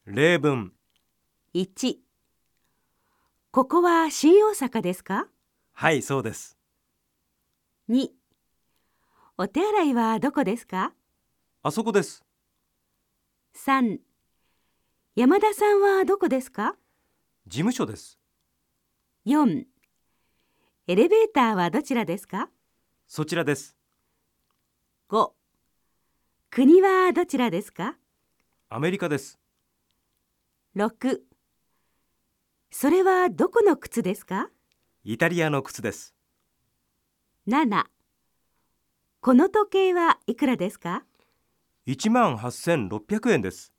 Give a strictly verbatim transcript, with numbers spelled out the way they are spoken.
例文。 いち、ここは新大阪ですか？ はい、そうです。 に、お手洗いはどこですか？ あそこです。 さん、山田さんはどこですか？ 事務所です。 よん、エレベーターはどちらですか？ そちらです。 ご、国はどちらですか？ アメリカです。 ろく、それはどこの靴ですか？ イタリアの靴です。 なな、この時計はいくらですか？ いちまんはっせんろっぴゃくえんです。